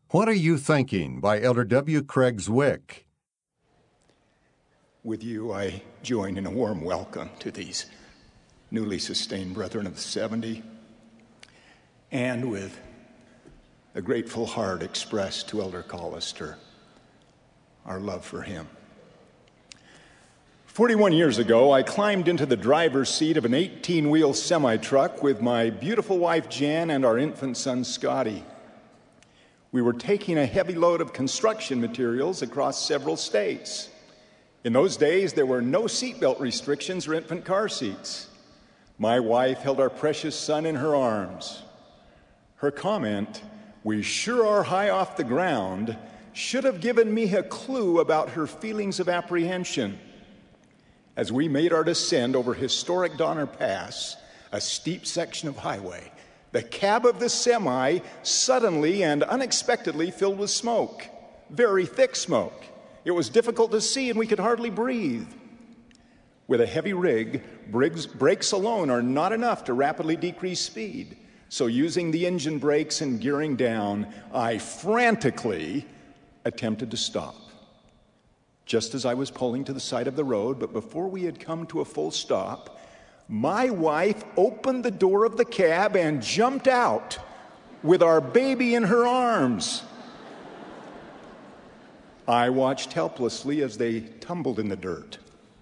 What Are You Thinking? By Elder W. Craig Zwick. With you, I join in a warm welcome to these newly sustained brethren of the 70, and with a grateful heart expressed to Elder Collister, our love for him. 41 years ago, I climbed into the driver's seat of an 18-wheel semi-truck with my beautiful wife, Jan, and our infant son, Scotty. We were taking a heavy load of construction materials across several states. In those days, there were no seatbelt restrictions or infant car seats. My wife held our precious son in her arms. Her comment, "We sure are high off the ground," should have given me a clue about her feelings of apprehension. As we made our descent over historic Donner Pass, a steep section of highway, the cab of the semi suddenly and unexpectedly filled with smoke, very thick smoke. It was difficult to see and we could hardly breathe. With a heavy rig, brakes alone are not enough to rapidly decrease speed. So using the engine brakes and gearing down, I frantically attempted to stop. Just as I was pulling to the side of the road, but before we had come to a full stop, my wife opened the door of the cab and jumped out with our baby in her arms. I watched helplessly as they tumbled in the dirt.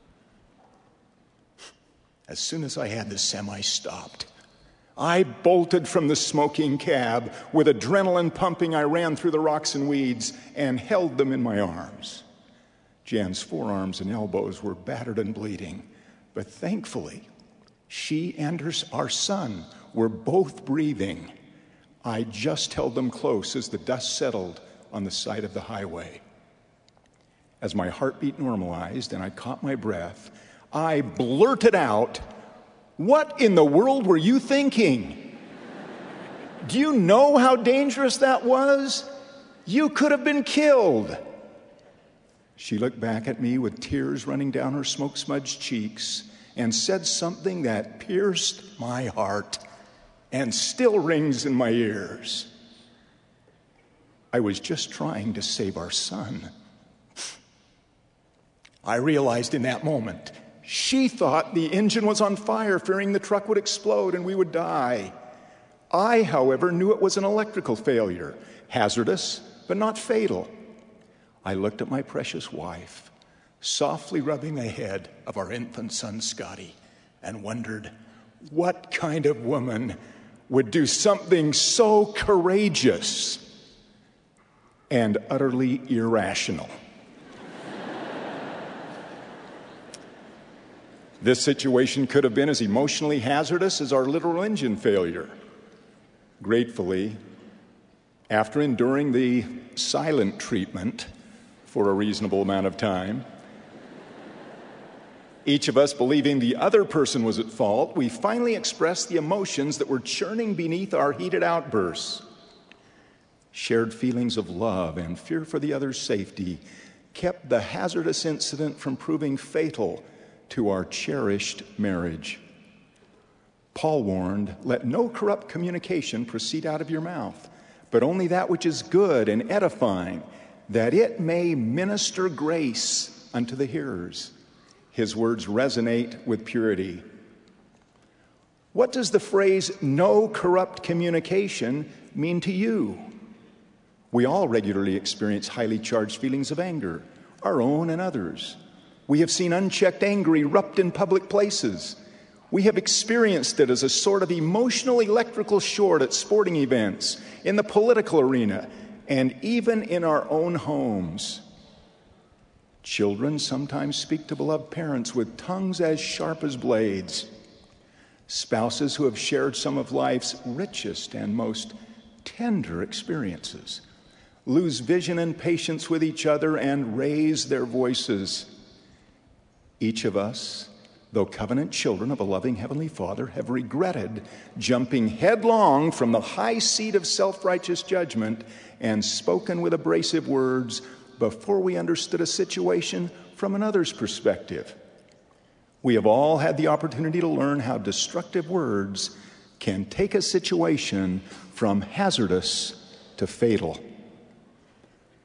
As soon as I had the semi stopped, I bolted from the smoking cab. With adrenaline pumping, I ran through the rocks and weeds and held them in my arms. Jan's forearms and elbows were battered and bleeding, but thankfully, she and our son were both breathing. I just held them close as the dust settled on the side of the highway. As my heartbeat normalized and I caught my breath, I blurted out, "What in the world were you thinking? Do you know how dangerous that was? You could have been killed." She looked back at me with tears running down her smoke-smudged cheeks and said something that pierced my heart and still rings in my ears. "I was just trying to save our son." I realized in that moment, she thought the engine was on fire, fearing the truck would explode and we would die. I, however, knew it was an electrical failure, hazardous but not fatal. I looked at my precious wife, softly rubbing the head of our infant son, Scotty, and wondered what kind of woman would do something so courageous and utterly irrational. This situation could have been as emotionally hazardous as our literal engine failure. Gratefully, after enduring the silent treatment for a reasonable amount of time, each of us believing the other person was at fault, we finally expressed the emotions that were churning beneath our heated outbursts. Shared feelings of love and fear for the other's safety kept the hazardous incident from proving fatal to our cherished marriage. Paul warned, "Let no corrupt communication proceed out of your mouth, but only that which is good and edifying, that it may minister grace unto the hearers." His words resonate with purity. What does the phrase "no corrupt communication" mean to you? We all regularly experience highly charged feelings of anger, our own and others. We have seen unchecked anger erupt in public places. We have experienced it as a sort of emotional electrical short at sporting events, in the political arena, and even in our own homes. Children sometimes speak to beloved parents with tongues as sharp as blades. Spouses who have shared some of life's richest and most tender experiences lose vision and patience with each other and raise their voices. Each of us, though covenant children of a loving Heavenly Father, have regretted jumping headlong from the high seat of self-righteous judgment and spoken with abrasive words before we understood a situation from another's perspective. We have all had the opportunity to learn how destructive words can take a situation from hazardous to fatal.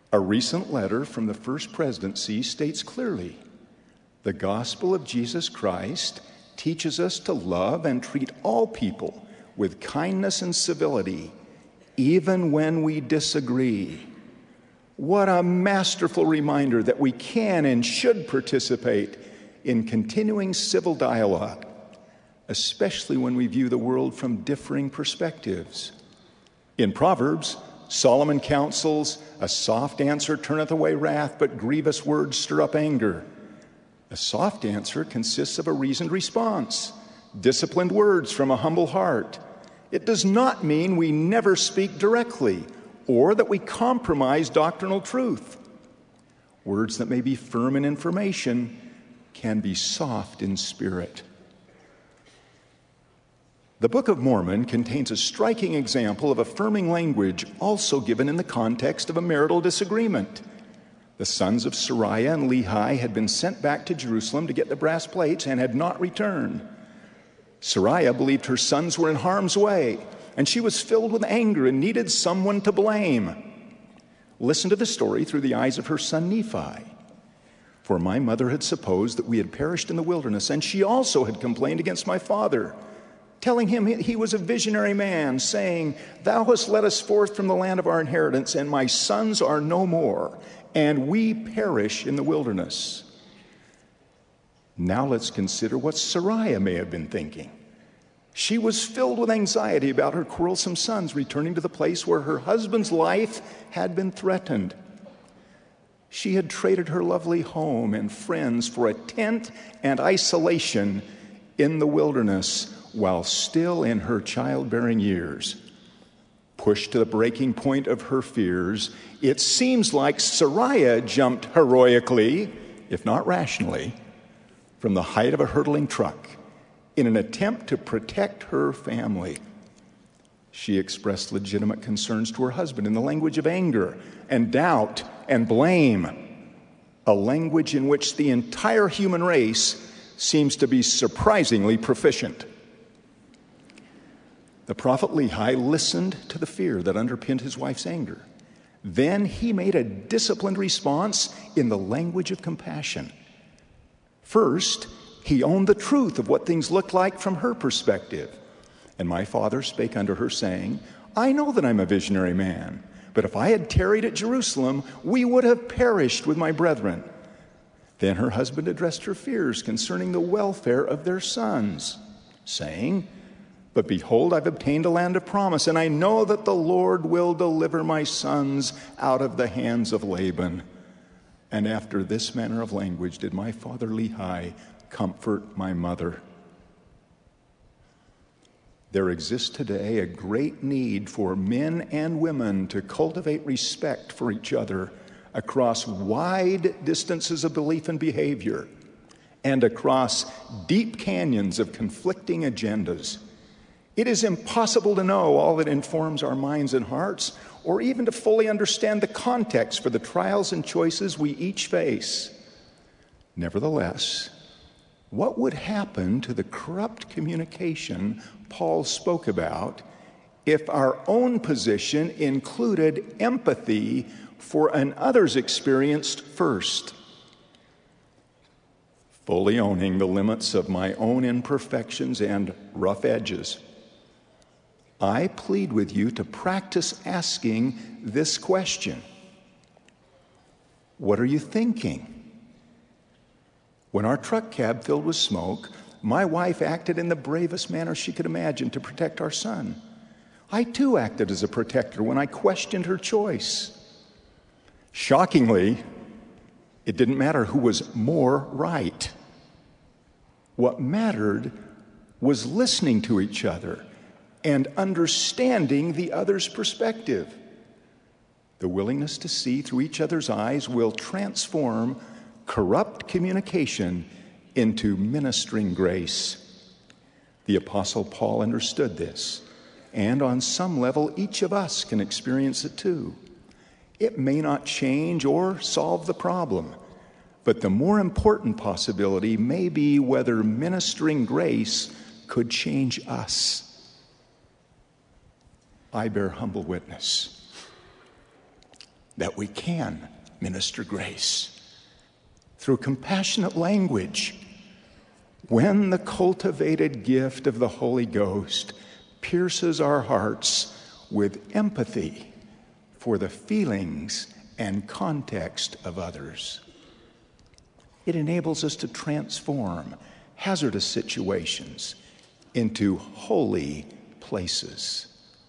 A recent letter from the First Presidency states clearly, the gospel of Jesus Christ teaches us to love and treat all people with kindness and civility, even when we disagree. What a masterful reminder that we can and should participate in continuing civil dialogue, especially when we view the world from differing perspectives. In Proverbs, Solomon counsels, a soft answer turneth away wrath, but grievous words stir up anger. A soft answer consists of a reasoned response, disciplined words from a humble heart. It does not mean we never speak directly or that we compromise doctrinal truth. Words that may be firm in information can be soft in spirit. The Book of Mormon contains a striking example of affirming language also given in the context of a marital disagreement. The sons of Sariah and Lehi had been sent back to Jerusalem to get the brass plates and had not returned. Sariah believed her sons were in harm's way, and she was filled with anger and needed someone to blame. Listen to the story through the eyes of her son Nephi. For my mother had supposed that we had perished in the wilderness, and she also had complained against my father, telling him he was a visionary man, saying, Thou hast led us forth from the land of our inheritance, and my sons are no more, and we perish in the wilderness. Now let's consider what Sariah may have been thinking. She was filled with anxiety about her quarrelsome sons returning to the place where her husband's life had been threatened. She had traded her lovely home and friends for a tent and isolation in the wilderness while still in her childbearing years. Pushed to the breaking point of her fears, it seems like Sariah jumped heroically, if not rationally, from the height of a hurtling truck in an attempt to protect her family. She expressed legitimate concerns to her husband in the language of anger and doubt and blame, a language in which the entire human race seems to be surprisingly proficient. The prophet Lehi listened to the fear that underpinned his wife's anger. Then he made a disciplined response in the language of compassion. First, he owned the truth of what things looked like from her perspective. And my father spake unto her, saying, I know that I'm a visionary man, but if I had tarried at Jerusalem, we would have perished with my brethren. Then her husband addressed her fears concerning the welfare of their sons, saying, But behold, I've obtained a land of promise, and I know that the Lord will deliver my sons out of the hands of Laban. And after this manner of language did my father Lehi comfort my mother. There exists today a great need for men and women to cultivate respect for each other across wide distances of belief and behavior and across deep canyons of conflicting agendas. It is impossible to know all that informs our minds and hearts, or even to fully understand the context for the trials and choices we each face. Nevertheless, what would happen to the corrupt communication Paul spoke about if our own position included empathy for an other's experience first? Fully owning the limits of my own imperfections and rough edges, I plead with you to practice asking this question. What are you thinking? When our truck cab filled with smoke, my wife acted in the bravest manner she could imagine to protect our son. I too acted as a protector when I questioned her choice. Shockingly, it didn't matter who was more right. What mattered was listening to each other and understanding the other's perspective. The willingness to see through each other's eyes will transform corrupt communication into ministering grace. The Apostle Paul understood this, and on some level, each of us can experience it too. It may not change or solve the problem, but the more important possibility may be whether ministering grace could change us. I bear humble witness that we can minister grace through compassionate language when the cultivated gift of the Holy Ghost pierces our hearts with empathy for the feelings and context of others. It enables us to transform hazardous situations into holy places.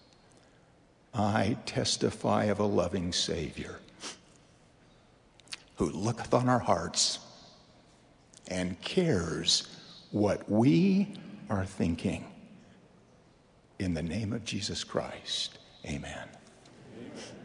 I testify of a loving Savior who looketh on our hearts and cares what we are thinking. In the name of Jesus Christ, amen.